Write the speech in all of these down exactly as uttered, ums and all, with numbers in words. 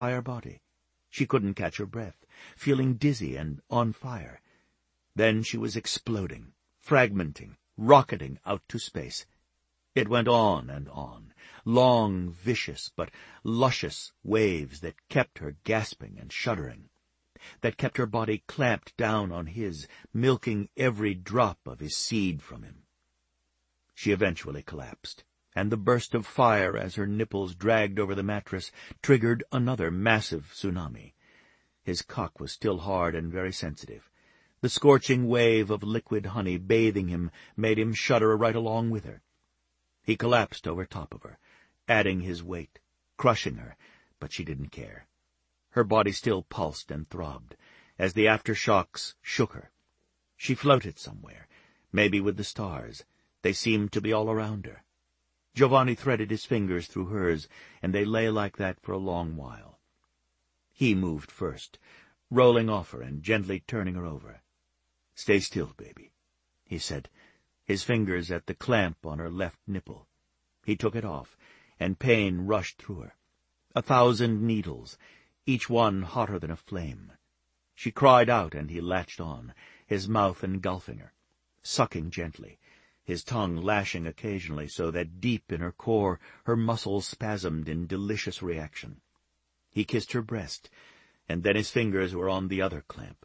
entire body. She couldn't catch her breath, feeling dizzy and on fire. Then she was exploding, fragmenting, rocketing out to space. It went on and on, long, vicious, but luscious waves that kept her gasping and shuddering, that kept her body clamped down on his, milking every drop of his seed from him. She eventually collapsed, and the burst of fire as her nipples dragged over the mattress triggered another massive tsunami. His cock was still hard and very sensitive. The scorching wave of liquid honey bathing him made him shudder right along with her. He collapsed over top of her, adding his weight, crushing her, but she didn't care. Her body still pulsed and throbbed, as the aftershocks shook her. She floated somewhere, maybe with the stars. They seemed to be all around her. Giovanni threaded his fingers through hers, and they lay like that for a long while. He moved first, rolling off her and gently turning her over. "Stay still, baby," he said, his fingers at the clamp on her left nipple. He took it off, and pain rushed through her. A thousand needles, each one hotter than a flame. She cried out, and he latched on, his mouth engulfing her, sucking gently, his tongue lashing occasionally so that deep in her core her muscles spasmed in delicious reaction. He kissed her breast, and then his fingers were on the other clamp.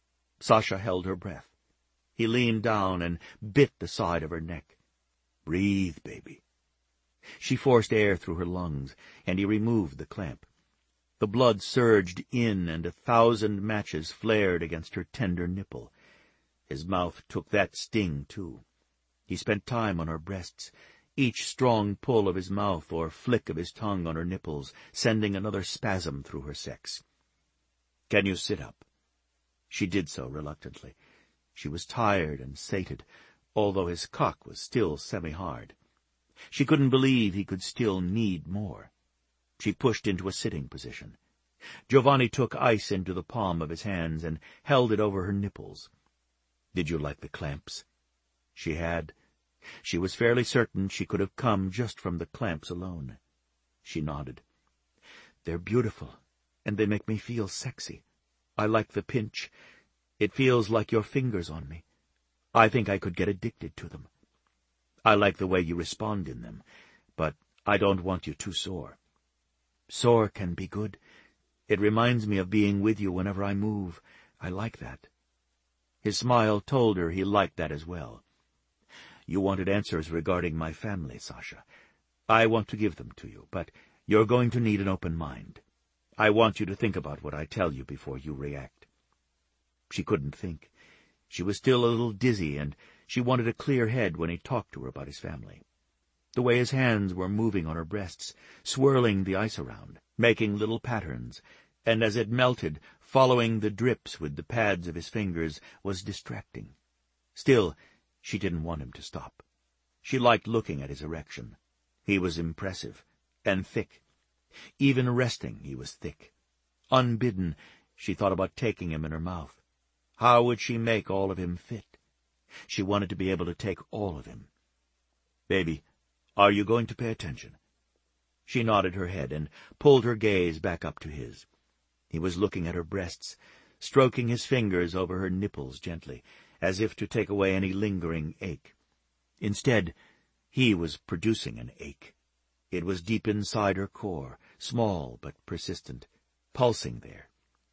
Sasha held her breath. He leaned down and bit the side of her neck. "Breathe, baby." She forced air through her lungs, and he removed the clamp. The blood surged in, and a thousand matches flared against her tender nipple. His mouth took that sting, too. He spent time on her breasts, each strong pull of his mouth or flick of his tongue on her nipples, sending another spasm through her sex. "Can you sit up?" She did so reluctantly. She was tired and sated, although his cock was still semi-hard. She couldn't believe he could still need more. She pushed into a sitting position. Giovanni took ice into the palm of his hands and held it over her nipples. "Did you like the clamps?" She had. She was fairly certain she could have come just from the clamps alone. She nodded. "They're beautiful, and they make me feel sexy. I like the pinch. It feels like your fingers on me. I think I could get addicted to them. I like the way you respond in them, but I don't want you too sore. Sore can be good. It reminds me of being with you whenever I move. I like that." His smile told her he liked that as well. "You wanted answers regarding my family, Sasha. I want to give them to you, but you're going to need an open mind. I want you to think about what I tell you before you react." She couldn't think. She was still a little dizzy, and she wanted a clear head when he talked to her about his family. The way his hands were moving on her breasts, swirling the ice around, making little patterns, and as it melted, following the drips with the pads of his fingers, was distracting. Still, she didn't want him to stop. She liked looking at his erection. He was impressive, and thick. Even resting, he was thick. Unbidden, she thought about taking him in her mouth. How would she make all of him fit? She wanted to be able to take all of him. "Baby, are you going to pay attention?" She nodded her head and pulled her gaze back up to his. He was looking at her breasts, stroking his fingers over her nipples gently, as if to take away any lingering ache. Instead, he was producing an ache. It was deep inside her core, small but persistent, pulsing there.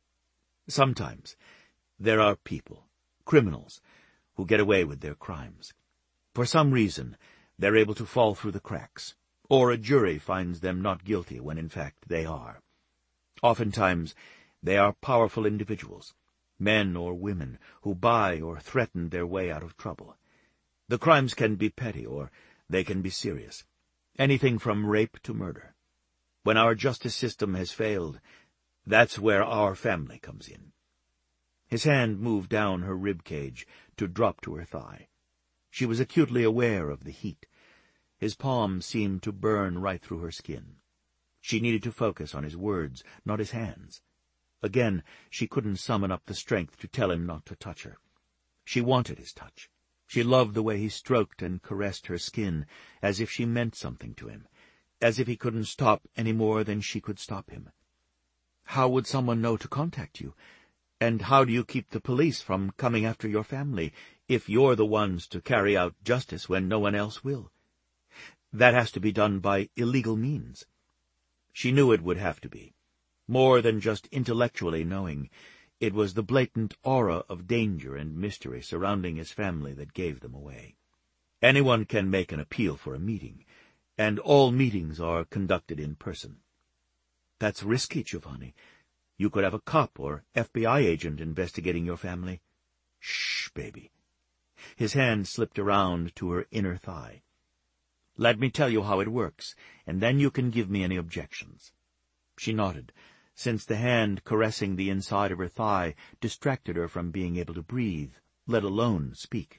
Sometimes there are people, criminals, who get away with their crimes. For some reason, they're able to fall through the cracks, or a jury finds them not guilty when in fact they are. Oftentimes, they are powerful individuals, men or women, who buy or threaten their way out of trouble. The crimes can be petty, or they can be serious. Anything from rape to murder. When our justice system has failed, that's where our family comes in. His hand moved down her rib cage to drop to her thigh. She was acutely aware of the heat. His palm seemed to burn right through her skin. She needed to focus on his words, not his hands. Again, she couldn't summon up the strength to tell him not to touch her. She wanted his touch. She loved the way he stroked and caressed her skin, as if she meant something to him, as if he couldn't stop any more than she could stop him. How would someone know to contact you? And how do you keep the police from coming after your family if you're the ones to carry out justice when no one else will? That has to be done by illegal means. She knew it would have to be. More than just intellectually knowing, it was the blatant aura of danger and mystery surrounding his family that gave them away. Anyone can make an appeal for a meeting, and all meetings are conducted in person. That's risky, Giovanni. You could have a cop or F B I agent investigating your family. Shh, baby. His hand slipped around to her inner thigh. Let me tell you how it works, and then you can give me any objections. She nodded, since the hand caressing the inside of her thigh distracted her from being able to breathe, let alone speak.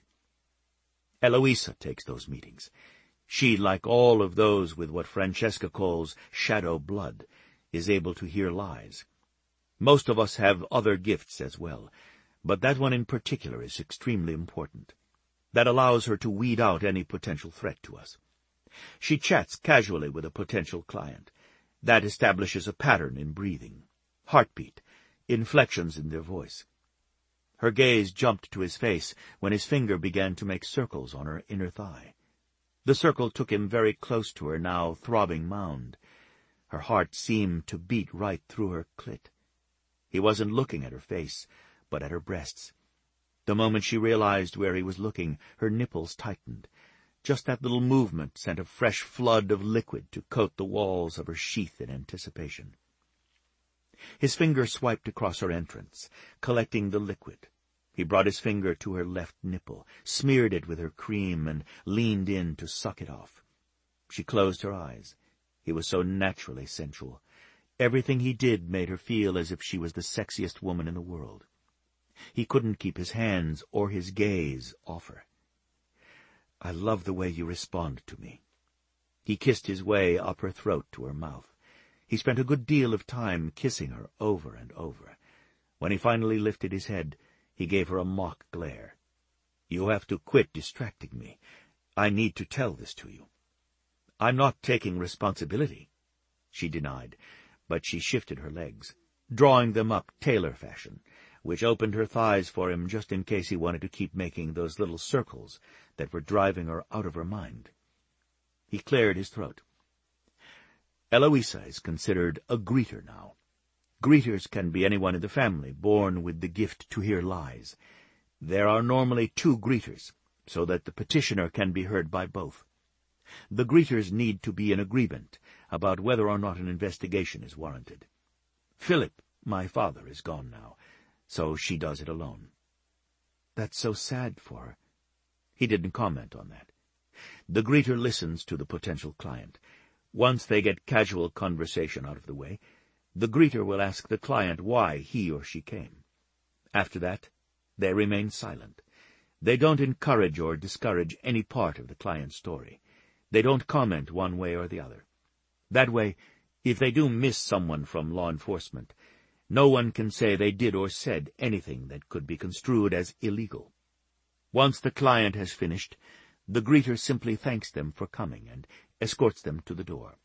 Eloisa takes those meetings. She, like all of those with what Francesca calls shadow blood, is able to hear lies. Most of us have other gifts as well, but that one in particular is extremely important. That allows her to weed out any potential threat to us. She chats casually with a potential client. That establishes a pattern in breathing, heartbeat, inflections in their voice. Her gaze jumped to his face when his finger began to make circles on her inner thigh. The circle took him very close to her now throbbing mound. Her heart seemed to beat right through her clit. He wasn't looking at her face, but at her breasts. The moment she realized where he was looking, her nipples tightened. Just that little movement sent a fresh flood of liquid to coat the walls of her sheath in anticipation. His finger swiped across her entrance, collecting the liquid. He brought his finger to her left nipple, smeared it with her cream, and leaned in to suck it off. She closed her eyes. He was so naturally sensual. Everything he did made her feel as if she was the sexiest woman in the world. He couldn't keep his hands or his gaze off her. I love the way you respond to me. He kissed his way up her throat to her mouth. He spent a good deal of time kissing her over and over. When he finally lifted his head, he gave her a mock glare. You have to quit distracting me. I need to tell this to you. I'm not taking responsibility, she denied, but she shifted her legs, drawing them up tailor fashion, which opened her thighs for him just in case he wanted to keep making those little circles that were driving her out of her mind. He cleared his throat. Eloisa is considered a greeter now. Greeters can be anyone in the family born with the gift to hear lies. There are normally two greeters, so that the petitioner can be heard by both. The greeters need to be in agreement about whether or not an investigation is warranted. Philip, my father, is gone now, so she does it alone. That's so sad for her. He didn't comment on that. The greeter listens to the potential client. Once they get casual conversation out of the way, the greeter will ask the client why he or she came. After that, they remain silent. They don't encourage or discourage any part of the client's story. They don't comment one way or the other. That way, if they do miss someone from law enforcement, no one can say they did or said anything that could be construed as illegal. Once the client has finished, the greeter simply thanks them for coming and escorts them to the door.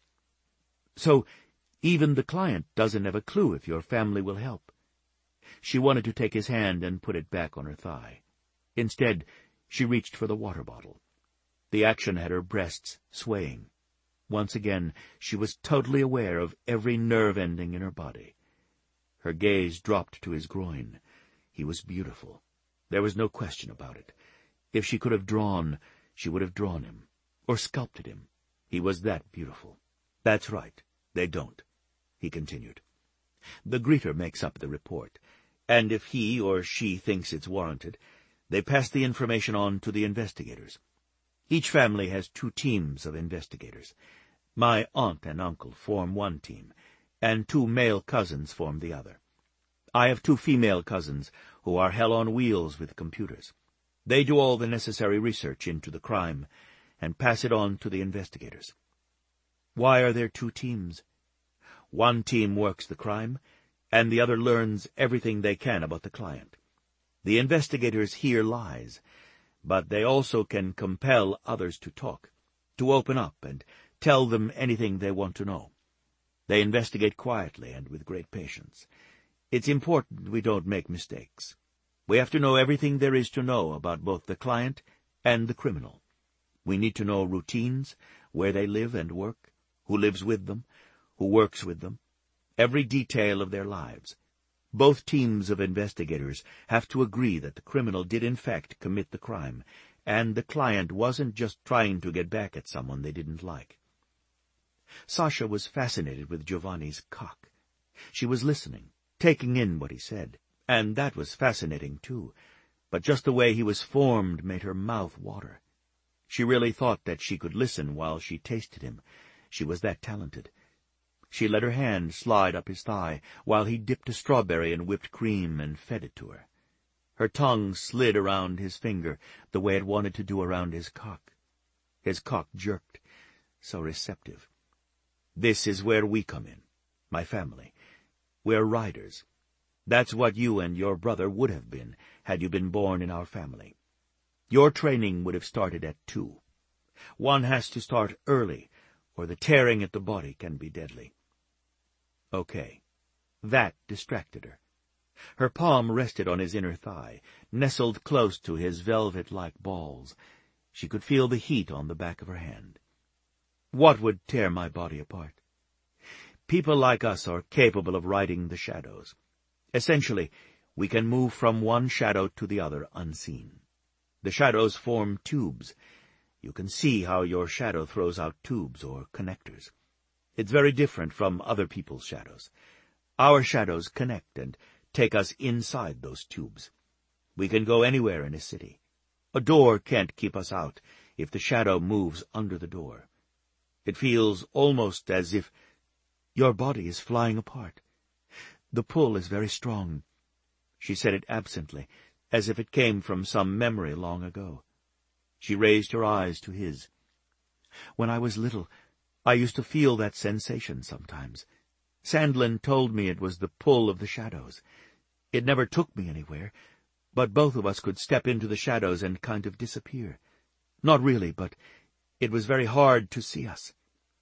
So, even the client doesn't have a clue if your family will help. She wanted to take his hand and put it back on her thigh. Instead, she reached for the water bottle. The action had her breasts swaying. Once again, she was totally aware of every nerve ending in her body. Her gaze dropped to his groin. He was beautiful. There was no question about it. If she could have drawn, she would have drawn him, or sculpted him. He was that beautiful. That's right, they don't, he continued. The greeter makes up the report, and if he or she thinks it's warranted, they pass the information on to the investigators. Each family has two teams of investigators. My aunt and uncle form one team, and two male cousins form the other. I have two female cousins who are hell on wheels with computers. They do all the necessary research into the crime and pass it on to the investigators. Why are there two teams? One team works the crime, and the other learns everything they can about the client. The investigators hear lies, but they also can compel others to talk, to open up and tell them anything they want to know. They investigate quietly and with great patience. It's important we don't make mistakes. We have to know everything there is to know about both the client and the criminal. We need to know routines, where they live and work, who lives with them, who works with them, every detail of their lives. Both teams of investigators have to agree that the criminal did in fact commit the crime, and the client wasn't just trying to get back at someone they didn't like. Sasha was fascinated with Giovanni's cock. She was listening, taking in what he said, and that was fascinating too, but just the way he was formed made her mouth water. She really thought that she could listen while she tasted him. She was that talented. She let her hand slide up his thigh while he dipped a strawberry in whipped cream and fed it to her. Her tongue slid around his finger the way it wanted to do around his cock. His cock jerked, so receptive. This is where we come in, my family. We're riders. That's what you and your brother would have been had you been born in our family. Your training would have started at two. One has to start early, or the tearing at the body can be deadly. Okay. That distracted her. Her palm rested on his inner thigh, nestled close to his velvet-like balls. She could feel the heat on the back of her hand. What would tear my body apart? People like us are capable of riding the shadows. Essentially, we can move from one shadow to the other unseen. The shadows form tubes. You can see how your shadow throws out tubes or connectors. It's very different from other people's shadows. Our shadows connect and take us inside those tubes. We can go anywhere in a city. A door can't keep us out if the shadow moves under the door. It feels almost as if your body is flying apart. The pull is very strong. She said it absently, as if it came from some memory long ago. She raised her eyes to his. When I was little, I used to feel that sensation sometimes. Sandlin told me it was the pull of the shadows. It never took me anywhere, but both of us could step into the shadows and kind of disappear. Not really, but it was very hard to see us.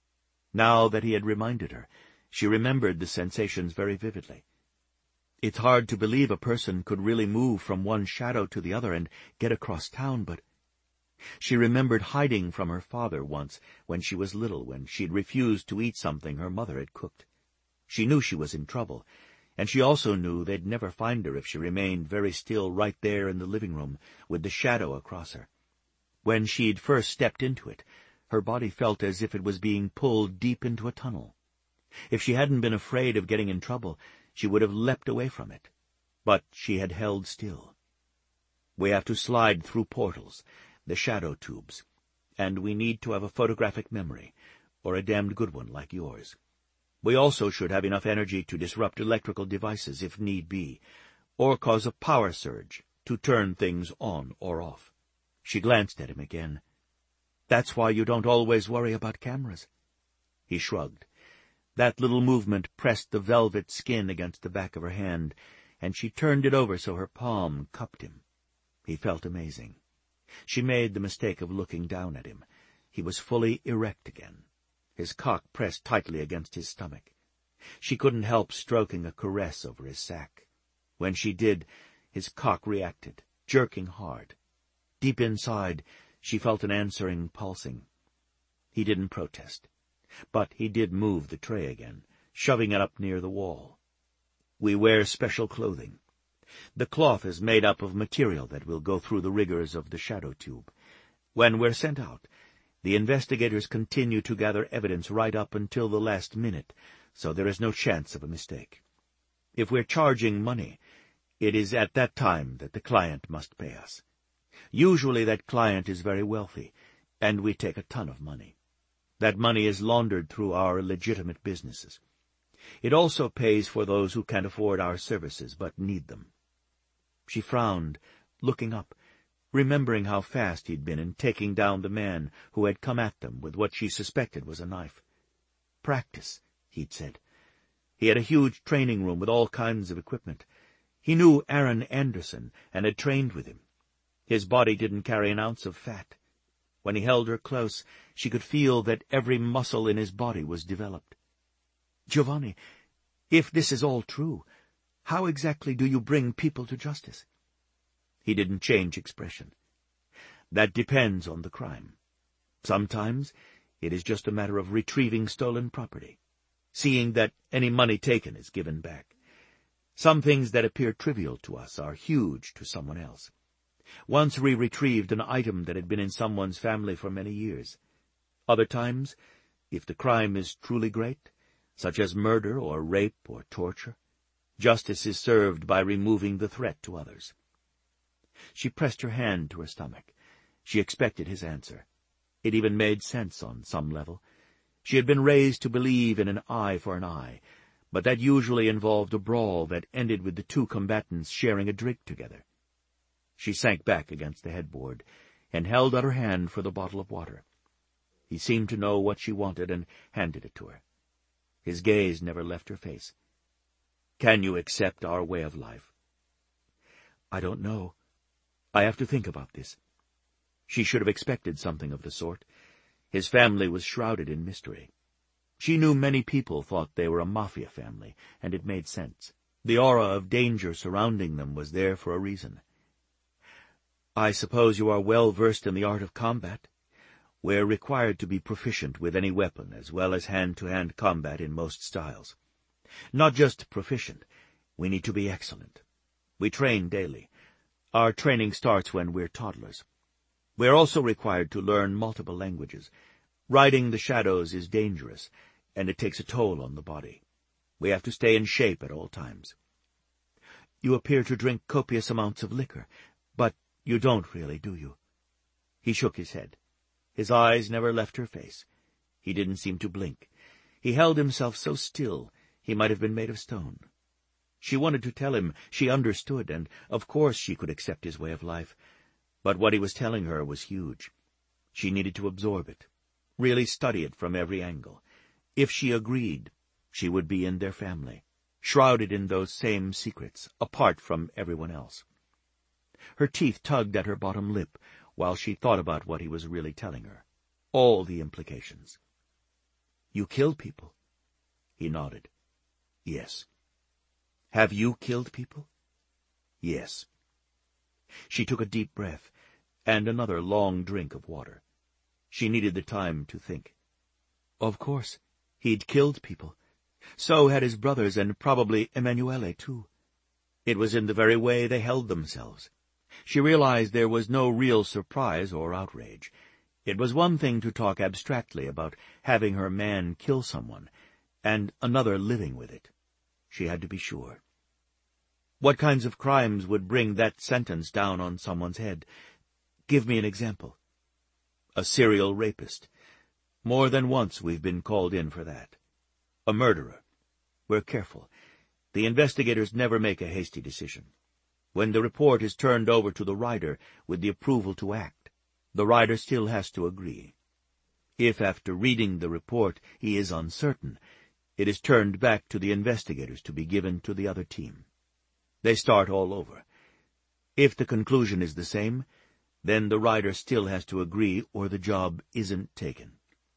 Now that he had reminded her, she remembered the sensations very vividly. It's hard to believe a person could really move from one shadow to the other and get across town, but she remembered hiding from her father once when she was little, when she'd refused to eat something her mother had cooked. She knew she was in trouble, and she also knew they'd never find her if she remained very still right there in the living room with the shadow across her. When she'd first stepped into it, her body felt as if it was being pulled deep into a tunnel. If she hadn't been afraid of getting in trouble, she would have leapt away from it. But she had held still. We have to slide through portals, the shadow tubes, and we need to have a photographic memory, or a damned good one like yours. We also should have enough energy to disrupt electrical devices if need be, or cause a power surge to turn things on or off. She glanced at him again. That's why you don't always worry about cameras. He shrugged. That little movement pressed the velvet skin against the back of her hand, and she turned it over so her palm cupped him. He felt amazing. She made the mistake of looking down at him. He was fully erect again, his cock pressed tightly against his stomach. She couldn't help stroking a caress over his sack. When she did, his cock reacted, jerking hard. Deep inside, she felt an answering pulsing. He didn't protest, but he did move the tray again, shoving it up near the wall. We wear special clothing. The cloth is made up of material that will go through the rigors of the shadow tube. When we're sent out, the investigators continue to gather evidence right up until the last minute, so there is no chance of a mistake. If we're charging money, it is at that time that the client must pay us. Usually that client is very wealthy, and we take a ton of money. That money is laundered through our legitimate businesses. It also pays for those who can't afford our services but need them. She frowned, looking up, remembering how fast he'd been in taking down the man who had come at them with what she suspected was a knife. Practice, he'd said. He had a huge training room with all kinds of equipment. He knew Aaron Anderson and had trained with him. His body didn't carry an ounce of fat. When he held her close, she could feel that every muscle in his body was developed. Giovanni, if this is all true, how exactly do you bring people to justice? He didn't change expression. That depends on the crime. Sometimes it is just a matter of retrieving stolen property, seeing that any money taken is given back. Some things that appear trivial to us are huge to someone else. Once we retrieved an item that had been in someone's family for many years. Other times, if the crime is truly great, such as murder or rape or torture, justice is served by removing the threat to others. She pressed her hand to her stomach. She expected his answer. It even made sense on some level. She had been raised to believe in an eye for an eye, but that usually involved a brawl that ended with the two combatants sharing a drink together. She sank back against the headboard and held out her hand for the bottle of water. He seemed to know what she wanted and handed it to her. His gaze never left her face. "Can you accept our way of life?" "I don't know. I have to think about this." She should have expected something of the sort. His family was shrouded in mystery. She knew many people thought they were a mafia family, and it made sense. The aura of danger surrounding them was there for a reason. "I suppose you are well versed in the art of combat?" "We're required to be proficient with any weapon, as well as hand-to-hand combat in most styles. Not just proficient, we need to be excellent. We train daily. Our training starts when we're toddlers. We're also required to learn multiple languages. Riding the shadows is dangerous, and it takes a toll on the body. We have to stay in shape at all times." "You appear to drink copious amounts of liquor, but you don't really, do you?" He shook his head. His eyes never left her face. He didn't seem to blink. He held himself so still he might have been made of stone. She wanted to tell him she understood, and of course she could accept his way of life. But what he was telling her was huge. She needed to absorb it, really study it from every angle. If she agreed, she would be in their family, shrouded in those same secrets, apart from everyone else. Her teeth tugged at her bottom lip while she thought about what he was really telling her. All the implications. "You kill people?" He nodded. "Yes." "Have you killed people?" "Yes." She took a deep breath and another long drink of water. She needed the time to think. Of course, he'd killed people. So had his brothers, and probably Emanuele, too. It was in the very way they held themselves. She realized there was no real surprise or outrage. It was one thing to talk abstractly about having her man kill someone, and another living with it. She had to be sure. What kinds of crimes would bring that sentence down on someone's head? Give me an example. A serial rapist. More than once we've been called in for that. A murderer. We're careful. The investigators never make a hasty decision. When the report is turned over to the writer with the approval to act, the writer still has to agree. If after reading the report he is uncertain, it is turned back to the investigators to be given to the other team. They start all over. If the conclusion is the same, then the writer still has to agree or the job isn't taken.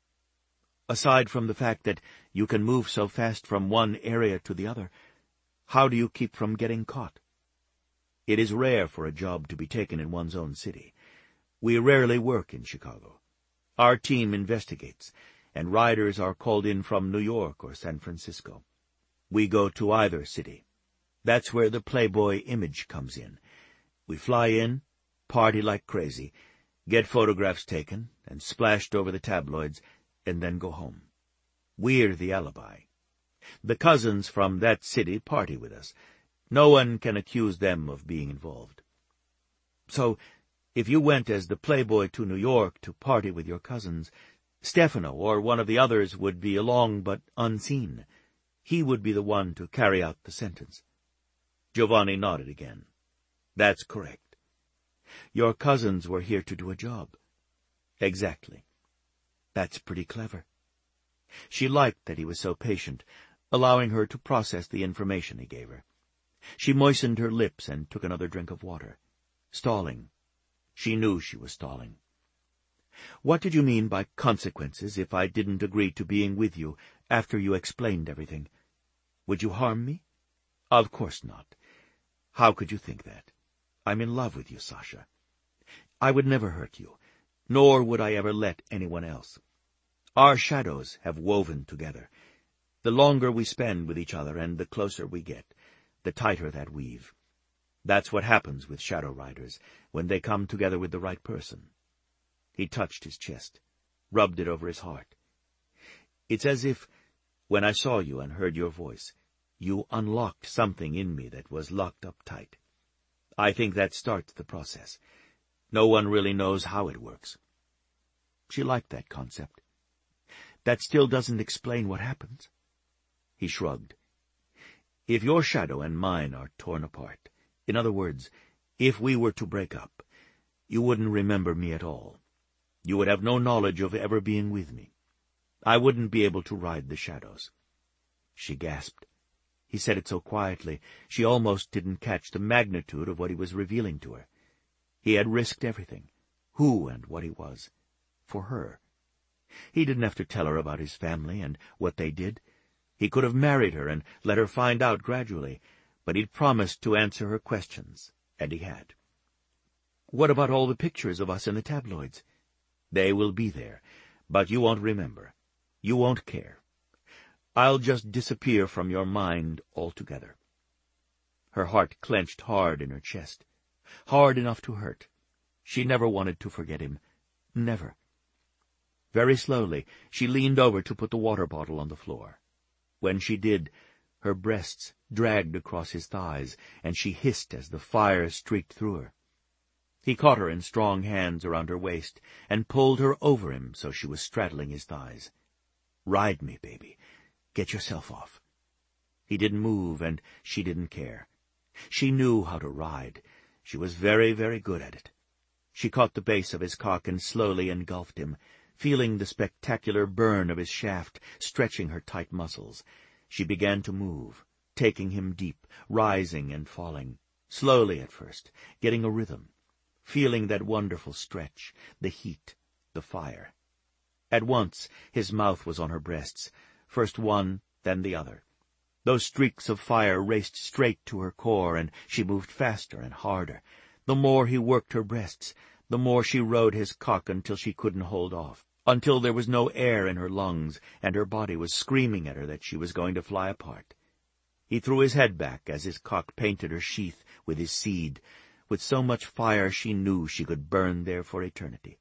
Aside from the fact that you can move so fast from one area to the other, how do you keep from getting caught? It is rare for a job to be taken in one's own city. We rarely work in Chicago. Our team investigates, and riders are called in from New York or San Francisco. We go to either city. That's where the Playboy image comes in. We fly in, party like crazy, get photographs taken and splashed over the tabloids, and then go home. We're the alibi. The cousins from that city party with us. No one can accuse them of being involved. So, if you went as the Playboy to New York to party with your cousins, Stefano or one of the others would be along but unseen. He would be the one to carry out the sentence. Giovanni nodded again. That's correct. Your cousins were here to do a job. Exactly. That's pretty clever. She liked that he was so patient, allowing her to process the information he gave her. She moistened her lips and took another drink of water. Stalling. She knew she was stalling. What did you mean by consequences if I didn't agree to being with you after you explained everything. Would you harm me? Of course not. How could you think that? I'm in love with you, Sasha. I would never hurt you, nor would I ever let anyone else. Our shadows have woven together. The longer we spend with each other and the closer we get, the tighter that weave. That's what happens with shadow riders when they come together with the right person. He touched his chest, rubbed it over his heart. It's as if, when I saw you and heard your voice, you unlocked something in me that was locked up tight. I think that starts the process. No one really knows how it works. She liked that concept. That still doesn't explain what happens. He shrugged. If your shadow and mine are torn apart, in other words, if we were to break up, you wouldn't remember me at all. You would have no knowledge of ever being with me. I wouldn't be able to ride the shadows. She gasped. He said it so quietly, she almost didn't catch the magnitude of what he was revealing to her. He had risked everything, who and what he was, for her. He didn't have to tell her about his family and what they did. He could have married her and let her find out gradually, but he'd promised to answer her questions, and he had. What about all the pictures of us in the tabloids? They will be there, but you won't remember. You won't care. I'll just disappear from your mind altogether. Her heart clenched hard in her chest, hard enough to hurt. She never wanted to forget him. Never. Very slowly, she leaned over to put the water bottle on the floor. When she did, her breasts dragged across his thighs, and she hissed as the fire streaked through her. He caught her in strong hands around her waist and pulled her over him so she was straddling his thighs. Ride me, baby. Get yourself off. He didn't move, and she didn't care. She knew how to ride. She was very, very good at it. She caught the base of his cock and slowly engulfed him, feeling the spectacular burn of his shaft stretching her tight muscles. She began to move, taking him deep, rising and falling, slowly at first, getting a rhythm, feeling that wonderful stretch, the heat, the fire. At once his mouth was on her breasts, first one, then the other. Those streaks of fire raced straight to her core, and she moved faster and harder. The more he worked her breasts, the more she rode his cock until she couldn't hold off, until there was no air in her lungs, and her body was screaming at her that she was going to fly apart. He threw his head back as his cock painted her sheath with his seed, with so much fire she knew she could burn there for eternity.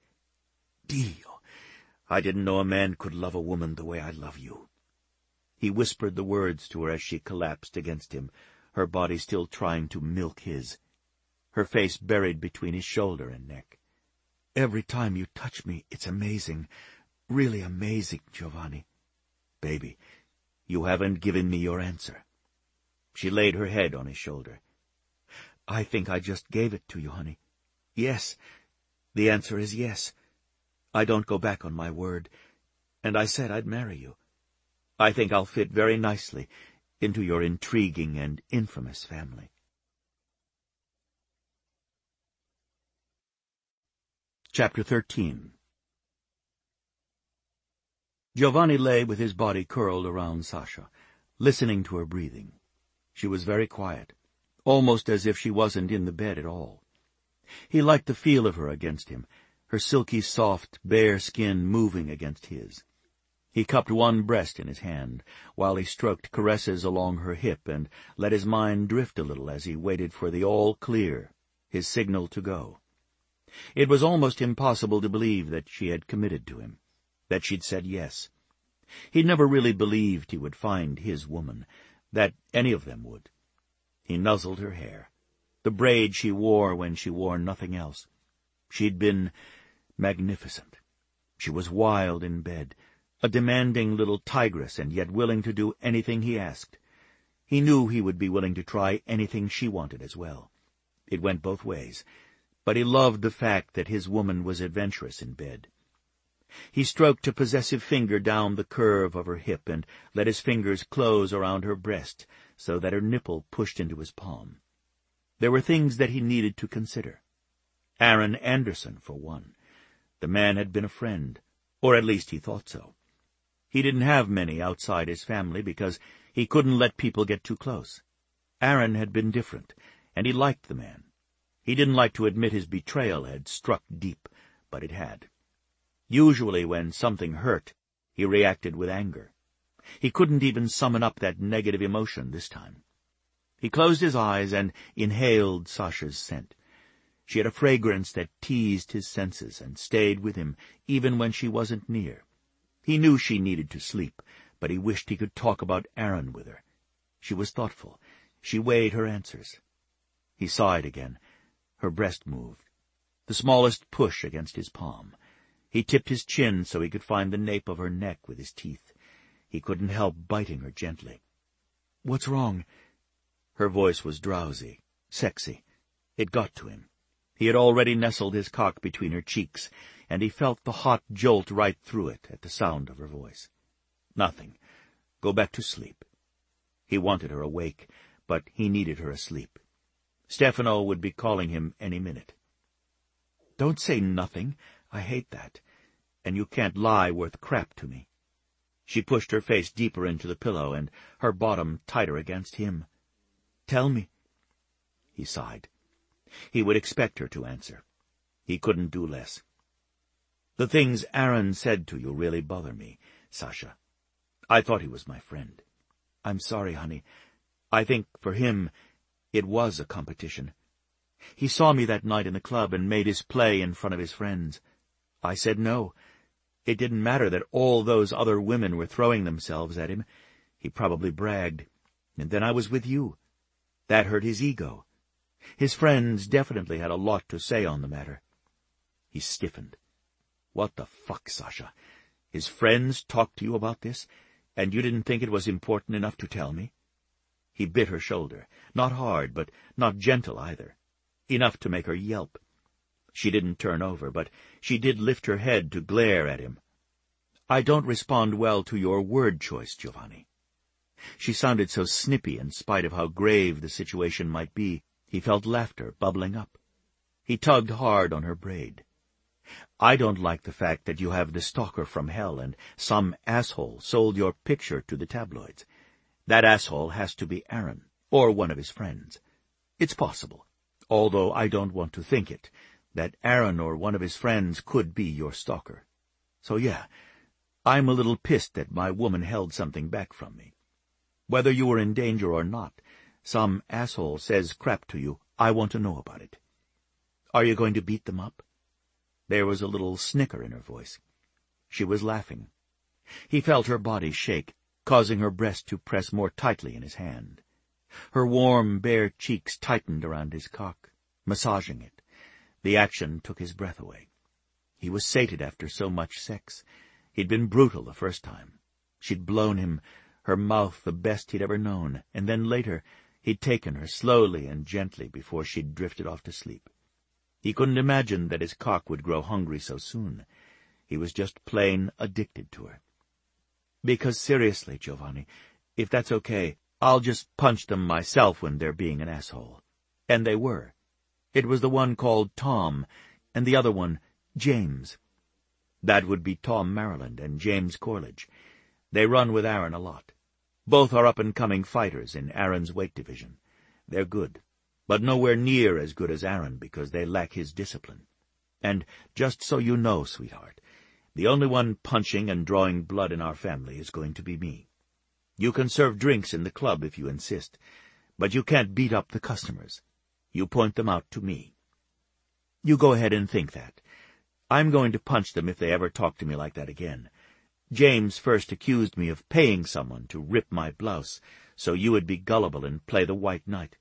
Dio, I didn't know a man could love a woman the way I love you. He whispered the words to her as she collapsed against him, her body still trying to milk his, her face buried between his shoulder and neck. Every time you touch me, it's amazing, really amazing, Giovanni. Baby, you haven't given me your answer. She laid her head on his shoulder. I think I just gave it to you, honey. Yes, the answer is yes. I don't go back on my word, and I said I'd marry you. I think I'll fit very nicely into your intriguing and infamous family. Chapter thirteen. Giovanni lay with his body curled around Sasha, listening to her breathing. She was very quiet, almost as if she wasn't in the bed at all. He liked the feel of her against him, her silky, soft, bare skin moving against his. He cupped one breast in his hand, while he stroked caresses along her hip and let his mind drift a little as he waited for the all-clear, his signal to go. It was almost impossible to believe that she had committed to him, that she'd said yes. He never really believed he would find his woman, that any of them would. He nuzzled her hair, the braid she wore when she wore nothing else. She'd been magnificent. She was wild in bed, a demanding little tigress, and yet willing to do anything he asked. He knew he would be willing to try anything she wanted as well. It went both ways, but he loved the fact that his woman was adventurous in bed. He stroked a possessive finger down the curve of her hip and let his fingers close around her breast so that her nipple pushed into his palm. There were things that he needed to consider. Aaron Anderson, for one. The man had been a friend, or at least he thought so. He didn't have many outside his family because he couldn't let people get too close. Aaron had been different, and he liked the man. He didn't like to admit his betrayal had struck deep, but it had. Usually when something hurt, he reacted with anger. He couldn't even summon up that negative emotion this time. He closed his eyes and inhaled Sasha's scent. She had a fragrance that teased his senses and stayed with him even when she wasn't near. He knew she needed to sleep, but he wished he could talk about Aaron with her. She was thoughtful. She weighed her answers. He sighed again. Her breast moved. The smallest push against his palm. He tipped his chin so he could find the nape of her neck with his teeth. He couldn't help biting her gently. "What's wrong?" Her voice was drowsy, sexy. It got to him. He had already nestled his cock between her cheeks, and he felt the hot jolt right through it at the sound of her voice. "Nothing. Go back to sleep." He wanted her awake, but he needed her asleep. Stefano would be calling him any minute. "Don't say nothing. I hate that. And you can't lie worth crap to me." She pushed her face deeper into the pillow and her bottom tighter against him. "Tell me." He sighed. He would expect her to answer. He couldn't do less. "The things Aaron said to you really bother me, Sasha. I thought he was my friend. I'm sorry, honey. I think, for him, it was a competition. He saw me that night in the club and made his play in front of his friends. I said no. It didn't matter that all those other women were throwing themselves at him. He probably bragged. And then I was with you. That hurt his ego. His friends definitely had a lot to say on the matter." He stiffened. "What the fuck, Sasha? His friends talked to you about this, and you didn't think it was important enough to tell me?" He bit her shoulder, not hard, but not gentle either, enough to make her yelp. She didn't turn over, but she did lift her head to glare at him. "I don't respond well to your word choice, Giovanni." She sounded so snippy in spite of how grave the situation might be. He felt laughter bubbling up. He tugged hard on her braid. "I don't like the fact that you have the stalker from hell and some asshole sold your picture to the tabloids. That asshole has to be Aaron, or one of his friends. It's possible, although I don't want to think it, that Aaron or one of his friends could be your stalker. So yeah, I'm a little pissed that my woman held something back from me. Whether you were in danger or not, some asshole says crap to you, I want to know about it. Are you going to beat them up?" There was a little snicker in her voice. She was laughing. He felt her body shake, causing her breast to press more tightly in his hand. Her warm, bare cheeks tightened around his cock, massaging it. The action took his breath away. He was sated after so much sex. He'd been brutal the first time. She'd blown him, her mouth the best he'd ever known, and then later he'd taken her slowly and gently before she'd drifted off to sleep. He couldn't imagine that his cock would grow hungry so soon. He was just plain addicted to her. "Because seriously, Giovanni, if that's okay, I'll just punch them myself when they're being an asshole." And they were. It was the one called Tom, and the other one, James. That would be Tom Maryland and James Corlidge. They run with Aaron a lot. Both are up-and-coming fighters in Aaron's weight division. They're good, but nowhere near as good as Aaron because they lack his discipline. And just so you know, sweetheart, the only one punching and drawing blood in our family is going to be me. You can serve drinks in the club if you insist, but you can't beat up the customers. You point them out to me. You go ahead and think that. I'm going to punch them if they ever talk to me like that again. James first accused me of paying someone to rip my blouse, so you would be gullible and play the white knight.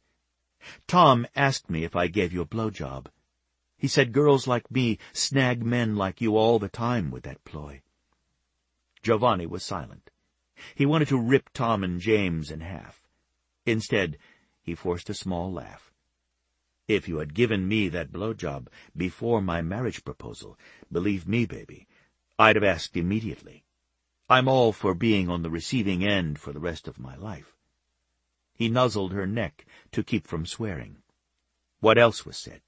Tom asked me if I gave you a blowjob. He said girls like me snag men like you all the time with that ploy." Giovanni was silent. He wanted to rip Tom and James in half. Instead, he forced a small laugh. "If you had given me that blowjob before my marriage proposal, believe me, baby, I'd have asked immediately. I'm all for being on the receiving end for the rest of my life." He nuzzled her neck to keep from swearing. What else was said?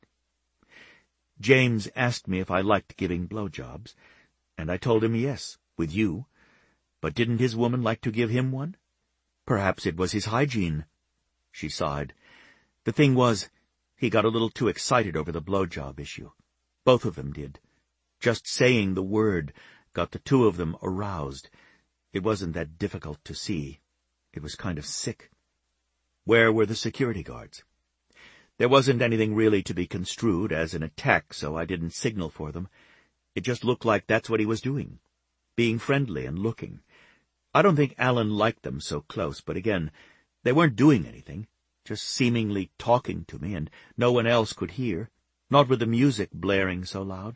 "James asked me if I liked giving blowjobs, and I told him yes, with you. But didn't his woman like to give him one? Perhaps it was his hygiene. She sighed. The thing was, he got a little too excited over the blowjob issue. Both of them did. Just saying the word got the two of them aroused. It wasn't that difficult to see. It was kind of sick. Where were the security guards? There wasn't anything really to be construed as an attack, so I didn't signal for them. It just looked like that's what he was doing, being friendly and looking. I don't think Alan liked them so close, but again, they weren't doing anything, just seemingly talking to me, and no one else could hear, not with the music blaring so loud.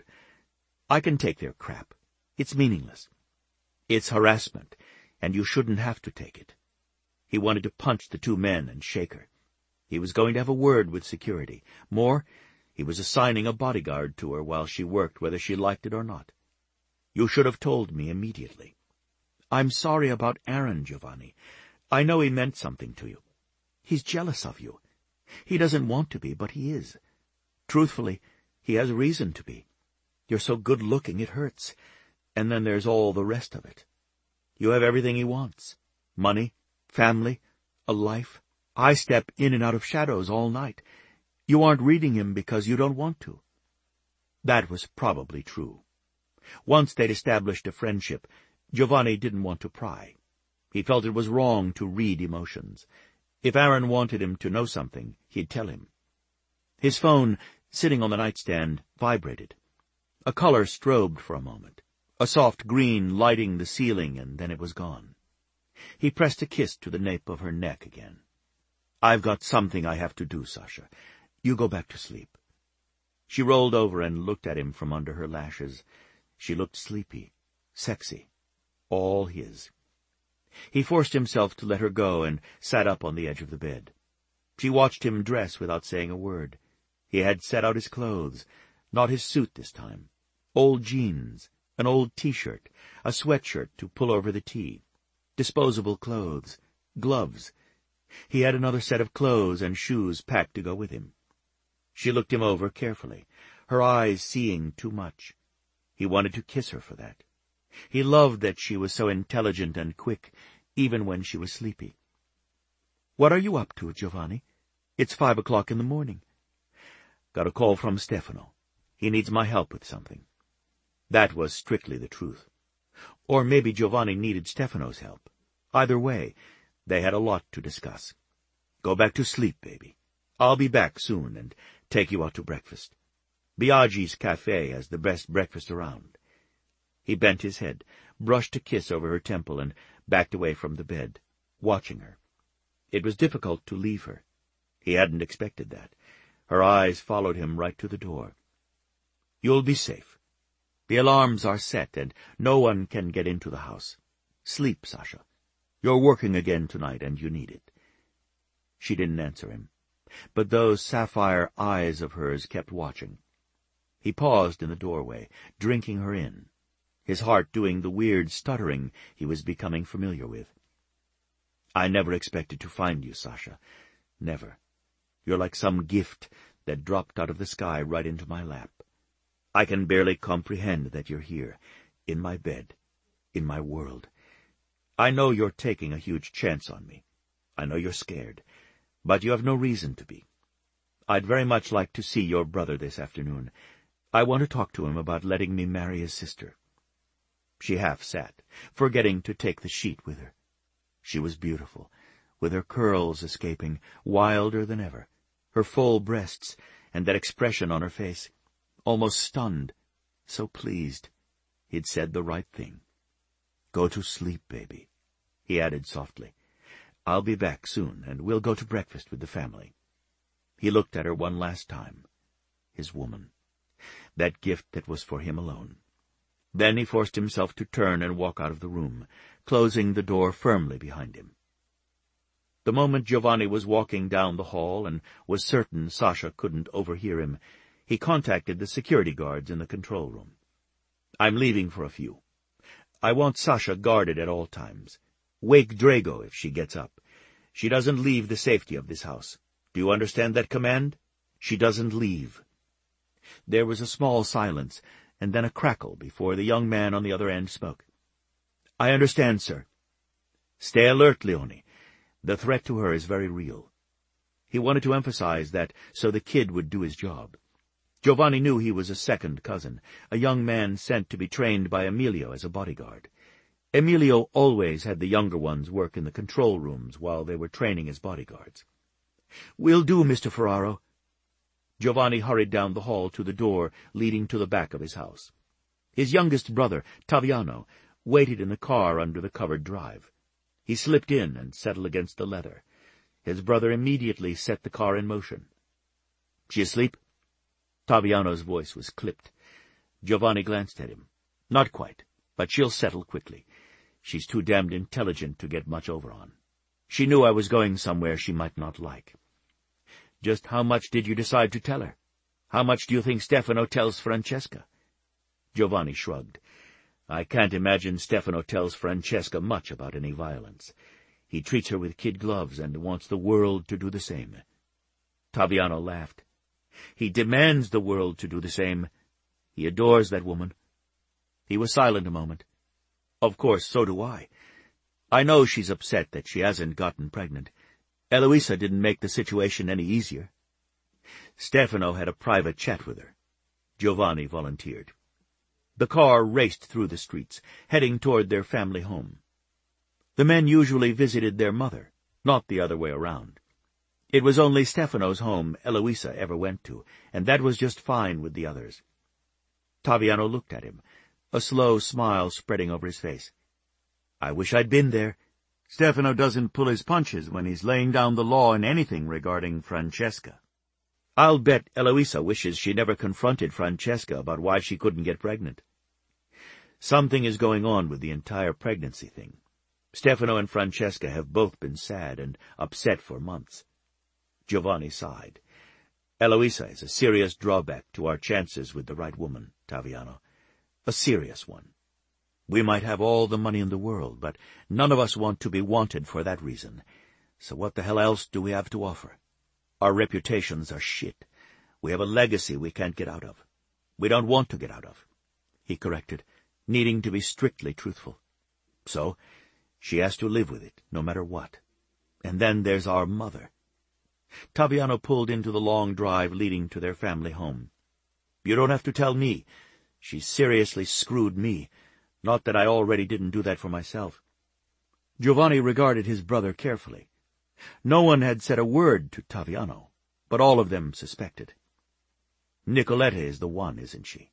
I can take their crap. It's meaningless. It's harassment, and you shouldn't have to take it. He wanted to punch the two men and shake her. He was going to have a word with security. More, he was assigning a bodyguard to her while she worked, whether she liked it or not. You should have told me immediately. I'm sorry about Aaron, Giovanni. I know he meant something to you. He's jealous of you. He doesn't want to be, but he is. Truthfully, he has reason to be. You're so good-looking it hurts. And then there's all the rest of it. You have everything he wants. Money, family, a life. I step in and out of shadows all night. You aren't reading him because you don't want to. That was probably true. Once they'd established a friendship, Giovanni didn't want to pry. He felt it was wrong to read emotions. If Aaron wanted him to know something, he'd tell him. His phone, sitting on the nightstand, vibrated. A color strobed for a moment, a soft green lighting the ceiling, and then it was gone. He pressed a kiss to the nape of her neck again. I've got something I have to do, Sasha. You go back to sleep. She rolled over and looked at him from under her lashes. She looked sleepy, sexy, all his. He forced himself to let her go and sat up on the edge of the bed. She watched him dress without saying a word. He had set out his clothes, not his suit this time. Old jeans, an old T-shirt, a sweatshirt to pull over the tee, disposable clothes, gloves. He had another set of clothes and shoes packed to go with him. She looked him over carefully, her eyes seeing too much. He wanted to kiss her for that. He loved that she was so intelligent and quick, even when she was sleepy. What are you up to, Giovanni? It's five o'clock in the morning. Got a call from Stefano. He needs my help with something. That was strictly the truth. Or maybe Giovanni needed Stefano's help. Either way, they had a lot to discuss. Go back to sleep, baby. I'll be back soon and take you out to breakfast. Biaggi's Cafe has the best breakfast around. He bent his head, brushed a kiss over her temple, and backed away from the bed, watching her. It was difficult to leave her. He hadn't expected that. Her eyes followed him right to the door. You'll be safe. The alarms are set, and no one can get into the house. Sleep, Sasha. You're working again tonight, and you need it. She didn't answer him, but those sapphire eyes of hers kept watching. He paused in the doorway, drinking her in, his heart doing the weird stuttering he was becoming familiar with. I never expected to find you, Sasha. Never. You're like some gift that dropped out of the sky right into my lap. I can barely comprehend that you're here, in my bed, in my world. I know you're taking a huge chance on me. I know you're scared, but you have no reason to be. I'd very much like to see your brother this afternoon. I want to talk to him about letting me marry his sister. She half sat, forgetting to take the sheet with her. She was beautiful, with her curls escaping, wilder than ever, her full breasts, and that expression on her face, almost stunned, so pleased. He'd said the right thing. Go to sleep, baby, he added softly. I'll be back soon, and we'll go to breakfast with the family. He looked at her one last time. His woman. That gift that was for him alone. Then he forced himself to turn and walk out of the room, closing the door firmly behind him. The moment Giovanni was walking down the hall and was certain Sasha couldn't overhear him, he contacted the security guards in the control room. I'm leaving for a few. I want Sasha guarded at all times. Wake Drago if she gets up. She doesn't leave the safety of this house. Do you understand that command? She doesn't leave. There was a small silence, and then a crackle before the young man on the other end spoke. I understand, sir. Stay alert, Leone. The threat to her is very real. He wanted to emphasize that so the kid would do his job. Giovanni knew he was a second cousin, a young man sent to be trained by Emilio as a bodyguard. Emilio always had the younger ones work in the control rooms while they were training as bodyguards. "Will do, Mister Ferraro." Giovanni hurried down the hall to the door leading to the back of his house. His youngest brother, Taviano, waited in the car under the covered drive. He slipped in and settled against the leather. His brother immediately set the car in motion. "She asleep?" Taviano's voice was clipped. Giovanni glanced at him. "Not quite, but she'll settle quickly. She's too damned intelligent to get much over on. She knew I was going somewhere she might not like." "Just how much did you decide to tell her? How much do you think Stefano tells Francesca?" Giovanni shrugged. "I can't imagine Stefano tells Francesca much about any violence. He treats her with kid gloves and wants the world to do the same." Taviano laughed. "He demands the world to do the same. He adores that woman." He was silent a moment. "Of course, so do I. I know she's upset that she hasn't gotten pregnant. Eloisa didn't make the situation any easier." Stefano had a private chat with her. Giovanni volunteered. The car raced through the streets, heading toward their family home. The men usually visited their mother, not the other way around. It was only Stefano's home Eloisa ever went to, and that was just fine with the others. Taviano looked at him, a slow smile spreading over his face. "I wish I'd been there. Stefano doesn't pull his punches when he's laying down the law in anything regarding Francesca. I'll bet Eloisa wishes she never confronted Francesca about why she couldn't get pregnant. Something is going on with the entire pregnancy thing. Stefano and Francesca have both been sad and upset for months." Giovanni sighed. "Eloisa is a serious drawback to our chances with the right woman, Taviano. A serious one. We might have all the money in the world, but none of us want to be wanted for that reason. So what the hell else do we have to offer? Our reputations are shit. We have a legacy we can't get out of. We don't want to get out of," he corrected, needing to be strictly truthful. "So, she has to live with it, no matter what. And then there's our mother." Taviano pulled into the long drive leading to their family home. "You don't have to tell me. She seriously screwed me. Not that I already didn't do that for myself." Giovanni regarded his brother carefully. No one had said a word to Taviano, but all of them suspected. "Nicoletta is the one, isn't she?"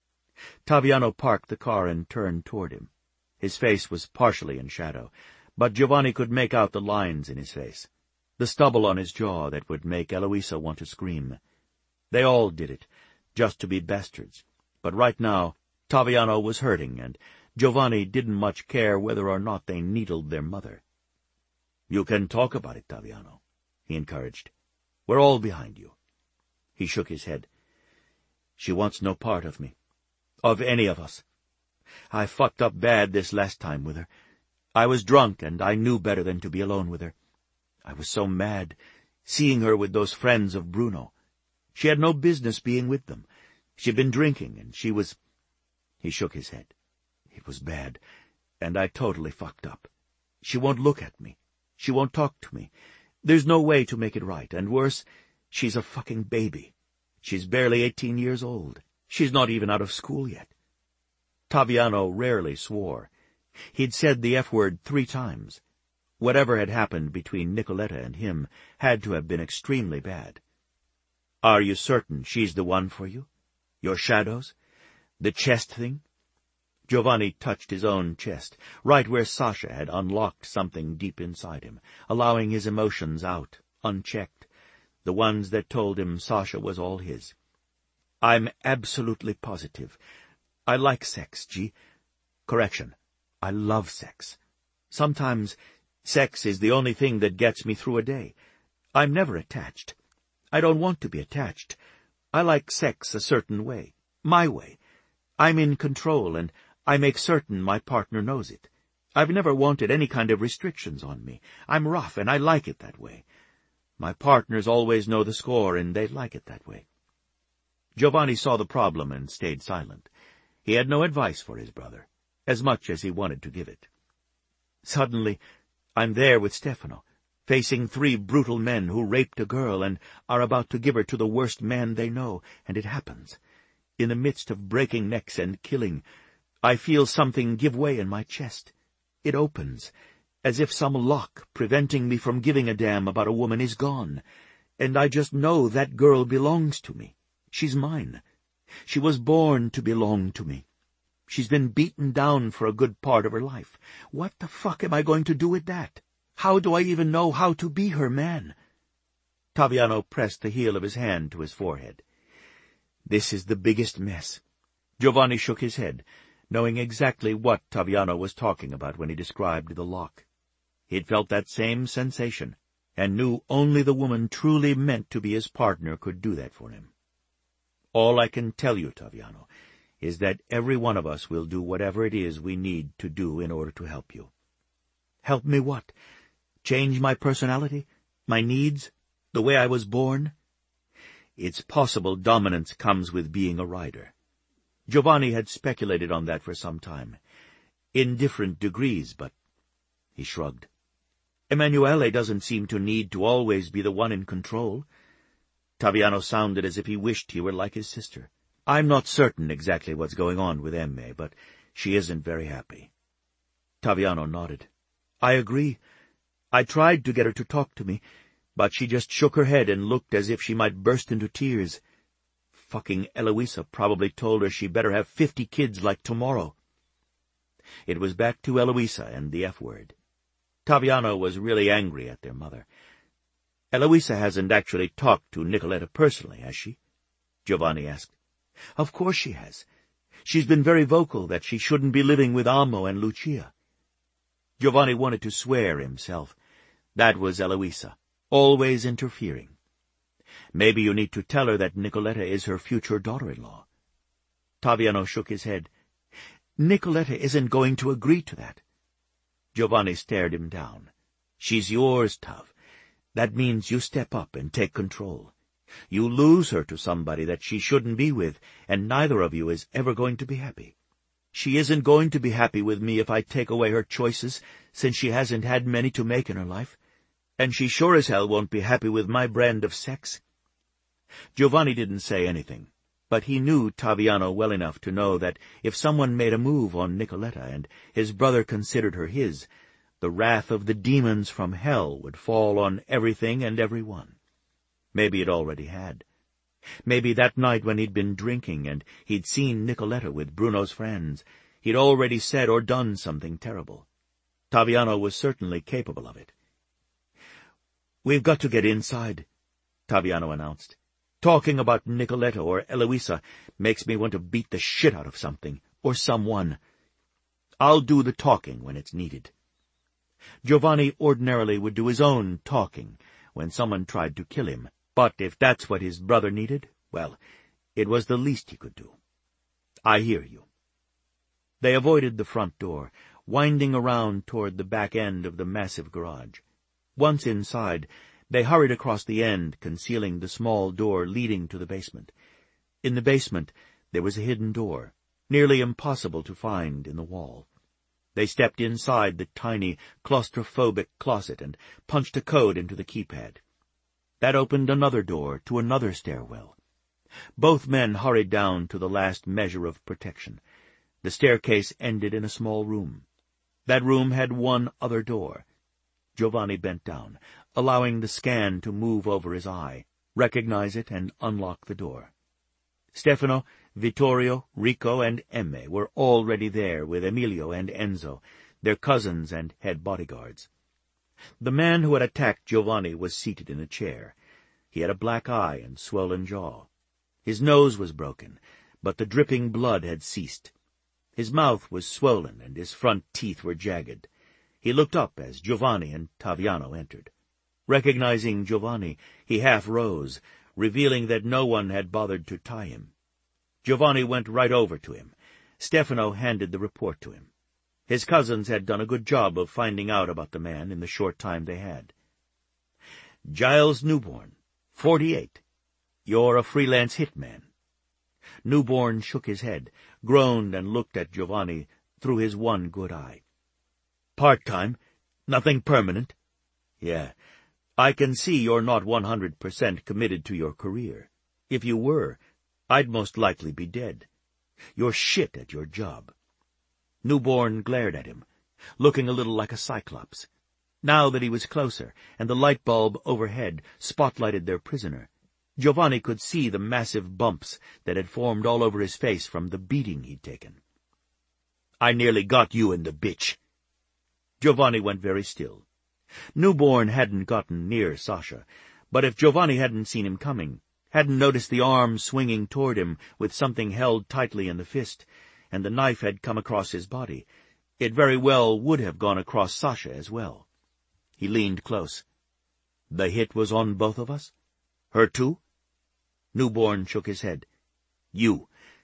Taviano parked the car and turned toward him. His face was partially in shadow, but Giovanni could make out the lines in his face, the stubble on his jaw that would make Eloisa want to scream. They all did it, just to be bastards, but right now Taviano was hurting, and Giovanni didn't much care whether or not they needled their mother. "You can talk about it, Taviano," he encouraged. "We're all behind you." He shook his head. "She wants no part of me, of any of us. I fucked up bad this last time with her. I was drunk, and I knew better than to be alone with her. I was so mad, seeing her with those friends of Bruno. She had no business being with them. She'd been drinking, and she was—" He shook his head. "It was bad, and I totally fucked up. She won't look at me. She won't talk to me. There's no way to make it right, and worse, she's a fucking baby. She's barely eighteen years old. She's not even out of school yet." Taviano rarely swore. He'd said the F-word three times. Whatever had happened between Nicoletta and him had to have been extremely bad. "Are you certain she's the one for you? Your shadows? The chest thing?" Giovanni touched his own chest, right where Sasha had unlocked something deep inside him, allowing his emotions out, unchecked, the ones that told him Sasha was all his. "I'm absolutely positive. I like sex, G. Correction, I love sex. Sometimes sex is the only thing that gets me through a day. I'm never attached. I don't want to be attached. I like sex a certain way, my way. I'm in control, and I make certain my partner knows it. I've never wanted any kind of restrictions on me. I'm rough, and I like it that way. My partners always know the score, and they like it that way." Giovanni saw the problem and stayed silent. He had no advice for his brother, as much as he wanted to give it. Suddenly, I'm there with Stefano, facing three brutal men who raped a girl and are about to give her to the worst man they know, and it happens. In the midst of breaking necks and killing, I feel something give way in my chest. It opens, as if some lock preventing me from giving a damn about a woman is gone, and I just know that girl belongs to me. She's mine. She was born to belong to me. She's been beaten down for a good part of her life. What the fuck am I going to do with that? How do I even know how to be her man? Taviano pressed the heel of his hand to his forehead. This is the biggest mess. Giovanni shook his head, knowing exactly what Taviano was talking about when he described the lock. He'd felt that same sensation, and knew only the woman truly meant to be his partner could do that for him. All I can tell you, Taviano, is that every one of us will do whatever it is we need to do in order to help you. Help me what? Change my personality? My needs? The way I was born? It's possible dominance comes with being a rider. Giovanni had speculated on that for some time. In different degrees, but... He shrugged. Emanuele doesn't seem to need to always be the one in control. Taviano sounded as if he wished he were like his sister. I'm not certain exactly what's going on with Emme, but she isn't very happy. Taviano nodded. I agree. I tried to get her to talk to me, but she just shook her head and looked as if she might burst into tears. Fucking Eloisa probably told her she better have fifty kids like tomorrow. It was back to Eloisa and the F-word. Taviano was really angry at their mother. Eloisa hasn't actually talked to Nicoletta personally, has she? Giovanni asked. Of course she has. She's been very vocal that she shouldn't be living with Amo and Lucia. Giovanni wanted to swear himself. That was Eloisa, always interfering. Maybe you need to tell her that Nicoletta is her future daughter-in-law. Taviano shook his head. Nicoletta isn't going to agree to that. Giovanni stared him down. She's yours, Tav. That means you step up and take control. You lose her to somebody that she shouldn't be with, and neither of you is ever going to be happy. She isn't going to be happy with me if I take away her choices, since she hasn't had many to make in her life. And she sure as hell won't be happy with my brand of sex. Giovanni didn't say anything, but he knew Taviano well enough to know that if someone made a move on Nicoletta and his brother considered her his, the wrath of the demons from hell would fall on everything and everyone. Maybe it already had. Maybe that night when he'd been drinking and he'd seen Nicoletta with Bruno's friends, he'd already said or done something terrible. Taviano was certainly capable of it. We've got to get inside, Taviano announced. Talking about Nicoletta or Eloisa makes me want to beat the shit out of something, or someone. I'll do the talking when it's needed. Giovanni ordinarily would do his own talking when someone tried to kill him, but if that's what his brother needed, well, it was the least he could do. I hear you. They avoided the front door, winding around toward the back end of the massive garage. Once inside, they hurried across the end, concealing the small door leading to the basement. In the basement, there was a hidden door, nearly impossible to find in the wall. They stepped inside the tiny, claustrophobic closet and punched a code into the keypad. That opened another door to another stairwell. Both men hurried down to the last measure of protection. The staircase ended in a small room. That room had one other door. Giovanni bent down, allowing the scan to move over his eye, recognize it, and unlock the door. Stefano, Vittorio, Rico, and Emme were already there with Emilio and Enzo, their cousins and head bodyguards. The man who had attacked Giovanni was seated in a chair. He had a black eye and swollen jaw. His nose was broken, but the dripping blood had ceased. His mouth was swollen and his front teeth were jagged. He looked up as Giovanni and Taviano entered. Recognizing Giovanni, he half rose, revealing that no one had bothered to tie him. Giovanni went right over to him. Stefano handed the report to him. His cousins had done a good job of finding out about the man in the short time they had. Giles Newborn, forty-eight. You're a freelance hitman. Newborn shook his head, groaned, and looked at Giovanni, through his one good eye. "Part-time? Nothing permanent?" "Yeah. I can see you're not one hundred percent committed to your career. If you were, I'd most likely be dead. You're shit at your job." Newborn glared at him, looking a little like a cyclops. Now that he was closer, and the light bulb overhead spotlighted their prisoner, Giovanni could see the massive bumps that had formed all over his face from the beating he'd taken. "I nearly got you in the bitch." Giovanni went very still. Newborn hadn't gotten near Sasha, but if Giovanni hadn't seen him coming, hadn't noticed the arm swinging toward him with something held tightly in the fist, and the knife had come across his body, it very well would have gone across Sasha as well. He leaned close. "The hit was on both of us? Her too?" Newborn shook his head. "You.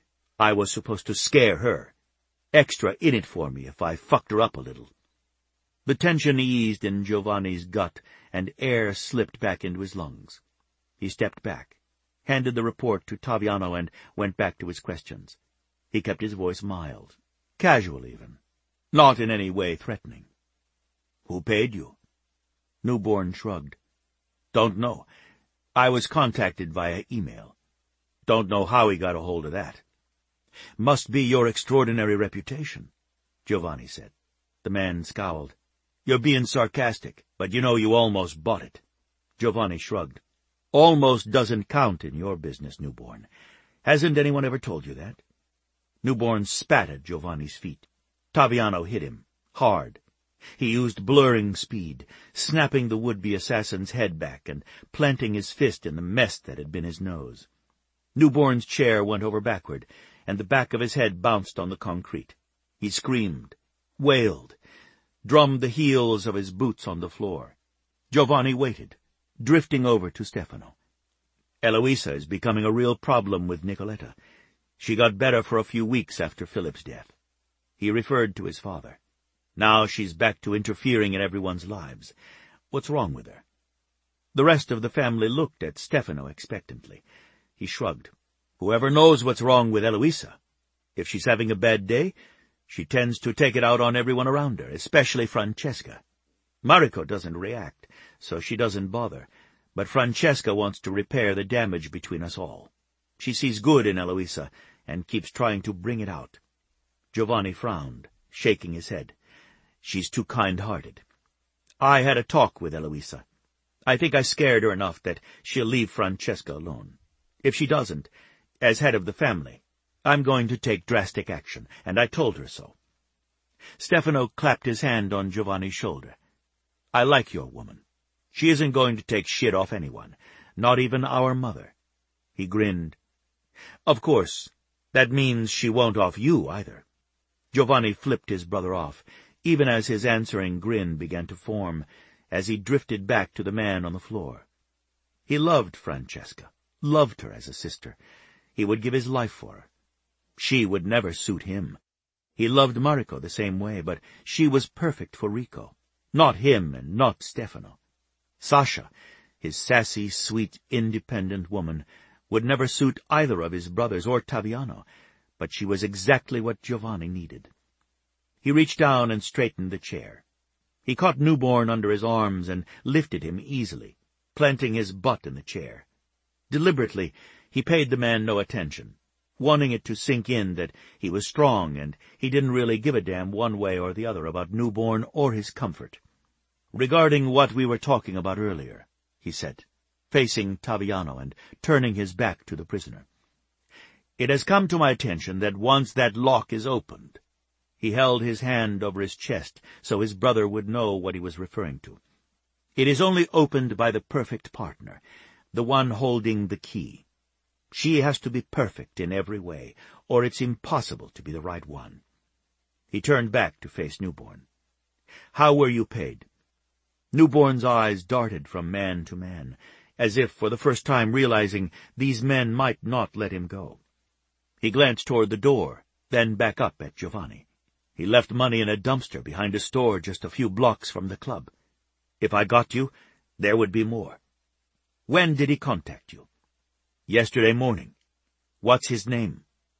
I was supposed to scare her. Extra in it for me if I fucked her up a little." The tension eased in Giovanni's gut, and air slipped back into his lungs. He stepped back, handed the report to Taviano, and went back to his questions. He kept his voice mild, casual even, not in any way threatening. "Who paid you?" Newborn shrugged. "Don't know. I was contacted via email. Don't know how he got a hold of that." "Must be your extraordinary reputation," Giovanni said. The man scowled. "You're being sarcastic, but you know you almost bought it." Giovanni shrugged. "Almost doesn't count in your business, Newborn. Hasn't anyone ever told you that?" Newborn spat at Giovanni's feet. Taviano hit him, hard. He used blurring speed, snapping the would-be assassin's head back and planting his fist in the mess that had been his nose. Newborn's chair went over backward, and the back of his head bounced on the concrete. He screamed, wailed, drummed the heels of his boots on the floor. Giovanni waited, drifting over to Stefano. "Eloisa is becoming a real problem with Nicoletta. She got better for a few weeks after Philip's death." He referred to his father. "Now she's back to interfering in everyone's lives. What's wrong with her?" The rest of the family looked at Stefano expectantly. He shrugged. "Whoever knows what's wrong with Eloisa. If she's having a bad day, she tends to take it out on everyone around her, especially Francesca. Mariko doesn't react, so she doesn't bother, but Francesca wants to repair the damage between us all. She sees good in Eloisa and keeps trying to bring it out." Giovanni frowned, shaking his head. "She's too kind-hearted. I had a talk with Eloisa. I think I scared her enough that she'll leave Francesca alone. If she doesn't, as head of the family, I'm going to take drastic action, and I told her so." Stefano clapped his hand on Giovanni's shoulder. "I like your woman. She isn't going to take shit off anyone, not even our mother." He grinned. "Of course, that means she won't off you either." Giovanni flipped his brother off, even as his answering grin began to form, as he drifted back to the man on the floor. He loved Francesca, loved her as a sister. He would give his life for her. She would never suit him. He loved Mariko the same way, but she was perfect for Rico, not him and not Stefano. Sasha, his sassy, sweet, independent woman, would never suit either of his brothers or Taviano, but she was exactly what Giovanni needed. He reached down and straightened the chair. He caught Newborn under his arms and lifted him easily, planting his butt in the chair. Deliberately, he paid the man no attention, wanting it to sink in that he was strong and he didn't really give a damn one way or the other about Newborn or his comfort. "Regarding what we were talking about earlier," he said, facing Taviano and turning his back to the prisoner. "It has come to my attention that once that lock is opened—" He held his hand over his chest so his brother would know what he was referring to. "It is only opened by the perfect partner, the one holding the key. She has to be perfect in every way, or it's impossible to be the right one." He turned back to face Newborn. "How were you paid?" Newborn's eyes darted from man to man, as if for the first time realizing these men might not let him go. He glanced toward the door, then back up at Giovanni. "He left money in a dumpster behind a store just a few blocks from the club. If I got you, there would be more." "When did he contact you?" "Yesterday morning." "What's his name?"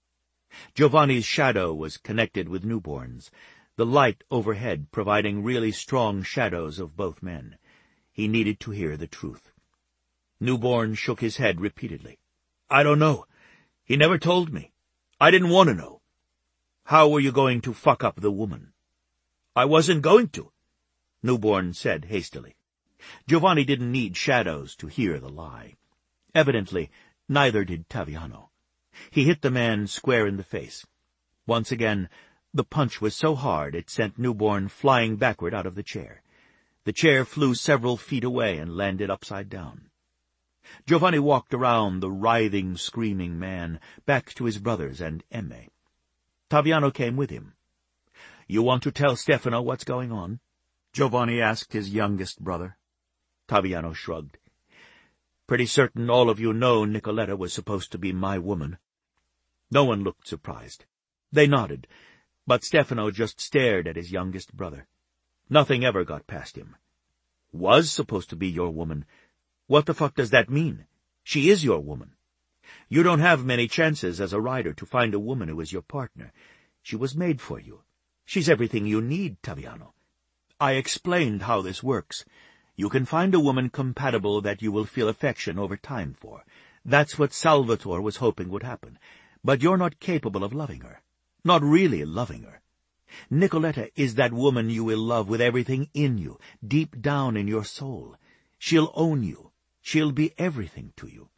Giovanni's shadow was connected with Newborn's, the light overhead providing really strong shadows of both men. He needed to hear the truth. Newborn shook his head repeatedly. "I don't know. He never told me. I didn't want to know." "How were you going to fuck up the woman?" "I wasn't going to," Newborn said hastily. Giovanni didn't need shadows to hear the lie. Evidently, neither did Taviano. He hit the man square in the face. Once again, the punch was so hard it sent Newborn flying backward out of the chair. The chair flew several feet away and landed upside down. Giovanni walked around the writhing, screaming man, back to his brothers and Emme. Taviano came with him. "You want to tell Stefano what's going on?" Giovanni asked his youngest brother. Taviano shrugged. "Pretty certain all of you know Nicoletta was supposed to be my woman." No one looked surprised. They nodded, but Stefano just stared at his youngest brother. Nothing ever got past him. "Was supposed to be your woman? What the fuck does that mean? She is your woman. You don't have many chances as a rider to find a woman who is your partner. She was made for you. She's everything you need, Taviano. I explained how this works. You can find a woman compatible that you will feel affection over time for. That's what Salvatore was hoping would happen. But you're not capable of loving her. Not really loving her. Nicoletta is that woman you will love with everything in you, deep down in your soul. She'll own you. She'll be everything to you."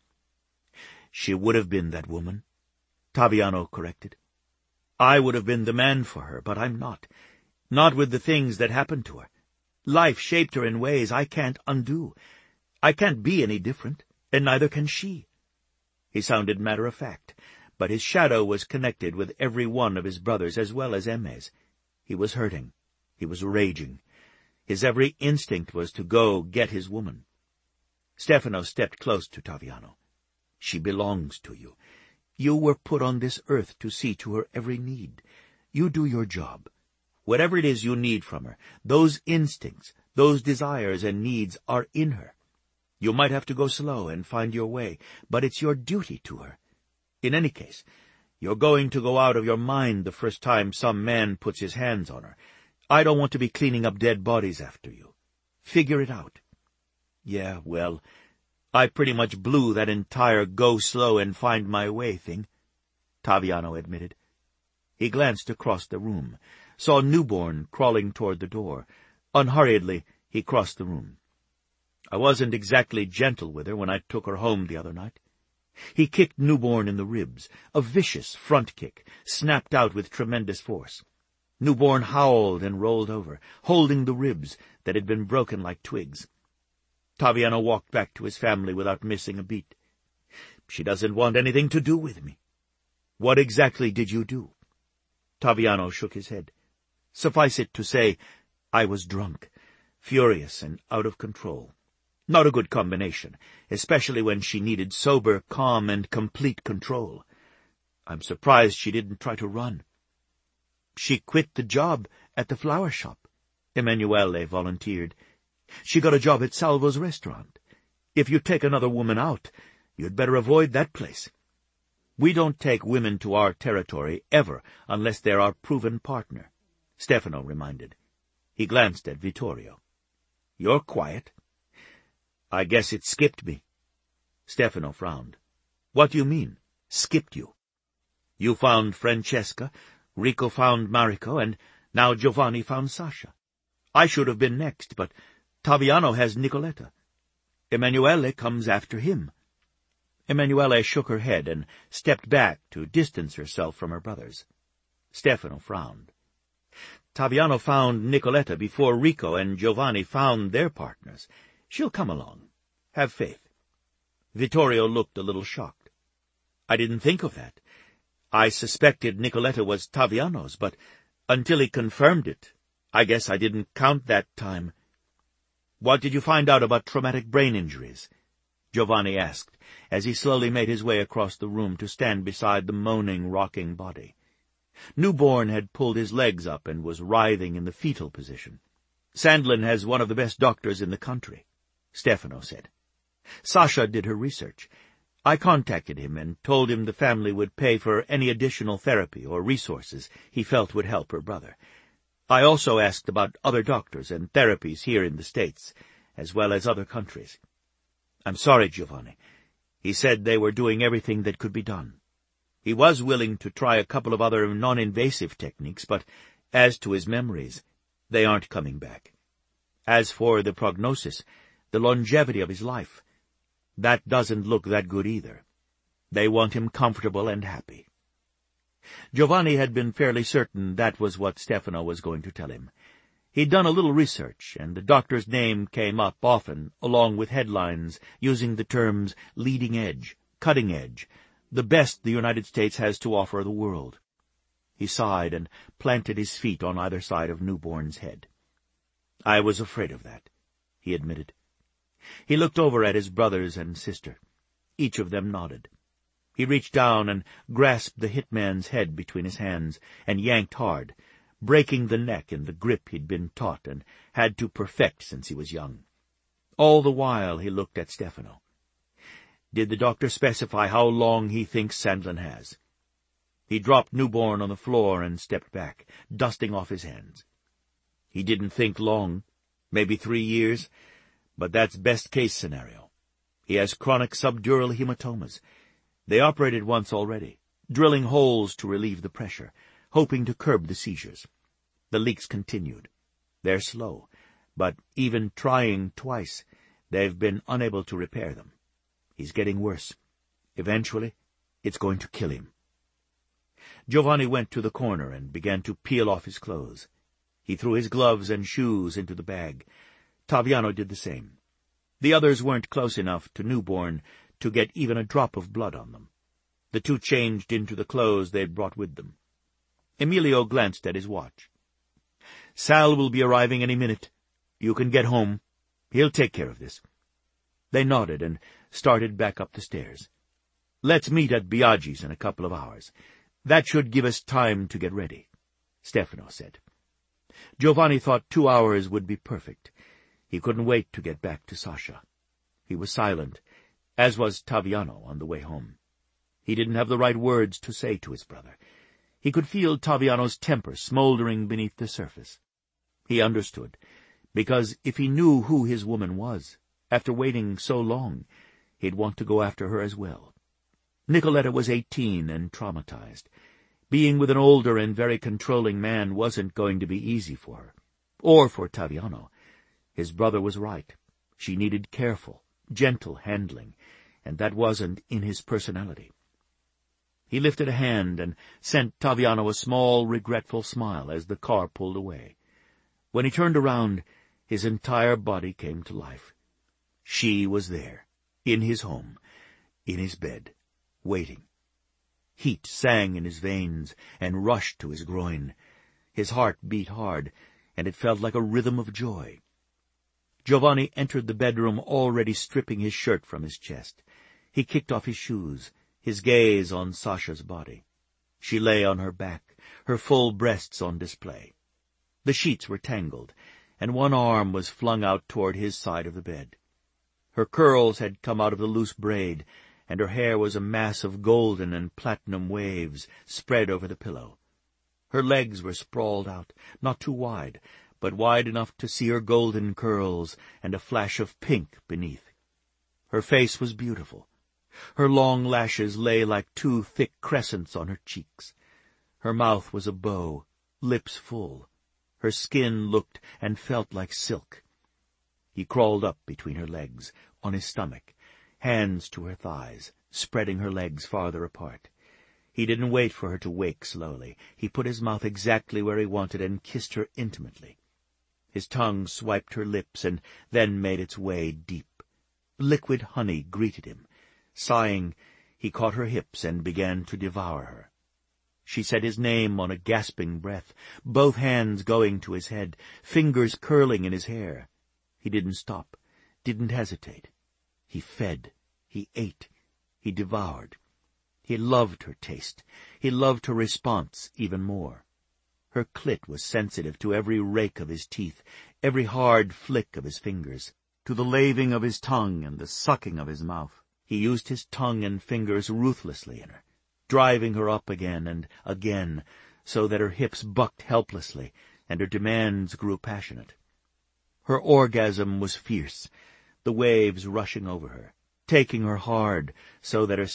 "She would have been that woman," Taviano corrected. "I would have been the man for her, but I'm not. Not with the things that happened to her. Life shaped her in ways I can't undo. I can't be any different, and neither can she." He sounded matter-of-fact, but his shadow was connected with every one of his brothers as well as Emme's. He was hurting. He was raging. His every instinct was to go get his woman. Stefano stepped close to Taviano. "She belongs to you. You were put on this earth to see to her every need. You do your job. Whatever it is you need from her, those instincts, those desires and needs are in her. You might have to go slow and find your way, but it's your duty to her. In any case, you're going to go out of your mind the first time some man puts his hands on her. I don't want to be cleaning up dead bodies after you. Figure it out." "Yeah, well, I pretty much blew that entire go slow and find my way thing," Taviano admitted. He glanced across the room, saw Newborn crawling toward the door. Unhurriedly, he crossed the room. "I wasn't exactly gentle with her when I took her home the other night." He kicked Newborn in the ribs, a vicious front kick, snapped out with tremendous force. Newborn howled and rolled over, holding the ribs that had been broken like twigs. Taviano walked back to his family without missing a beat. "She doesn't want anything to do with me." "What exactly did you do?" Taviano shook his head. "Suffice it to say, I was drunk, furious and out of control. Not a good combination, especially when she needed sober, calm, and complete control. I'm surprised she didn't try to run." "She quit the job at the flower shop," Emanuele volunteered. "She got a job at Salvo's restaurant. If you take another woman out, you'd better avoid that place. We don't take women to our territory ever unless they're our proven partner," Stefano reminded. He glanced at Vittorio. "You're quiet." "I guess it skipped me." Stefano frowned. "What do you mean, skipped you?" "You found Francesca, Rico found Mariko, and now Giovanni found Sasha. I should have been next, but Taviano has Nicoletta. Emanuele comes after him." Emanuele shook her head and stepped back to distance herself from her brothers. Stefano frowned. "Taviano found Nicoletta before Rico and Giovanni found their partners. She'll come along. Have faith." Vittorio looked a little shocked. "I didn't think of that. I suspected Nicoletta was Taviano's, but until he confirmed it, I guess I didn't count that time." "What did you find out about traumatic brain injuries?" Giovanni asked, as he slowly made his way across the room to stand beside the moaning, rocking body. Newborn had pulled his legs up and was writhing in the fetal position. "Sandlin has one of the best doctors in the country," Stefano said. "Sasha did her research. I contacted him and told him the family would pay for any additional therapy or resources he felt would help her brother. I also asked about other doctors and therapies here in the States, as well as other countries. I'm sorry, Giovanni. He said they were doing everything that could be done. He was willing to try a couple of other non-invasive techniques, but as to his memories, they aren't coming back. As for the prognosis, the longevity of his life, that doesn't look that good either. They want him comfortable and happy. Giovanni had been fairly certain that was what Stefano was going to tell him. He'd done a little research, and the doctor's name came up often, along with headlines using the terms leading edge, cutting edge, the best the United States has to offer the world. He sighed and planted his feet on either side of Newborn's head. I was afraid of that, he admitted. He looked over at his brothers and sister. Each of them nodded. He reached down and grasped the hit man's head between his hands and yanked hard, breaking the neck in the grip he'd been taught and had to perfect since he was young. All the while he looked at Stefano. Did the doctor specify how long he thinks Sandlin has? He dropped Newborn on the floor and stepped back, dusting off his hands. He didn't think long, maybe three years, but that's best-case scenario. He has chronic subdural hematomas. They operated once already, drilling holes to relieve the pressure, hoping to curb the seizures. The leaks continued. They're slow, but even trying twice, they've been unable to repair them. He's getting worse. Eventually, it's going to kill him. Giovanni went to the corner and began to peel off his clothes. He threw his gloves and shoes into the bag. Taviano did the same. The others weren't close enough to Newborn to get even a drop of blood on them. The two changed into the clothes they'd brought with them. Emilio glanced at his watch. Sal will be arriving any minute. You can get home. He'll take care of this. They nodded and started back up the stairs. Let's meet at Biaggi's in a couple of hours. That should give us time to get ready, Stefano said. Giovanni thought two hours would be perfect. He couldn't wait to get back to Sasha. He was silent, as was Taviano on the way home. He didn't have the right words to say to his brother. He could feel Taviano's temper smoldering beneath the surface. He understood, because if he knew who his woman was, after waiting so long, he'd want to go after her as well. Nicoletta was eighteen and traumatized. Being with an older and very controlling man wasn't going to be easy for her, or for Taviano. His brother was right. She needed careful, gentle handling, and that wasn't in his personality. He lifted a hand and sent Taviano a small, regretful smile as the car pulled away. When he turned around, his entire body came to life. She was there, in his home, in his bed, waiting. Heat sang in his veins and rushed to his groin. His heart beat hard, and it felt like a rhythm of joy. Giovanni entered the bedroom already stripping his shirt from his chest. He kicked off his shoes, his gaze on Sasha's body. She lay on her back, her full breasts on display. The sheets were tangled, and one arm was flung out toward his side of the bed. Her curls had come out of the loose braid, and her hair was a mass of golden and platinum waves spread over the pillow. Her legs were sprawled out, not too wide, but wide enough to see her golden curls and a flash of pink beneath. Her face was beautiful. Her long lashes lay like two thick crescents on her cheeks. Her mouth was a bow, lips full. Her skin looked and felt like silk. He crawled up between her legs, on his stomach, hands to her thighs, spreading her legs farther apart. He didn't wait for her to wake slowly. He put his mouth exactly where he wanted and kissed her intimately. His tongue swiped her lips and then made its way deep. Liquid honey greeted him. Sighing, he caught her hips and began to devour her. She said his name on a gasping breath, both hands going to his head, fingers curling in his hair. He didn't stop, didn't hesitate. He fed, he ate, he devoured. He loved her taste. He loved her response even more. Her clit was sensitive to every rake of his teeth, every hard flick of his fingers, to the laving of his tongue and the sucking of his mouth. He used his tongue and fingers ruthlessly in her, driving her up again and again, so that her hips bucked helplessly and her demands grew passionate. Her orgasm was fierce, the waves rushing over her, taking her hard, so that her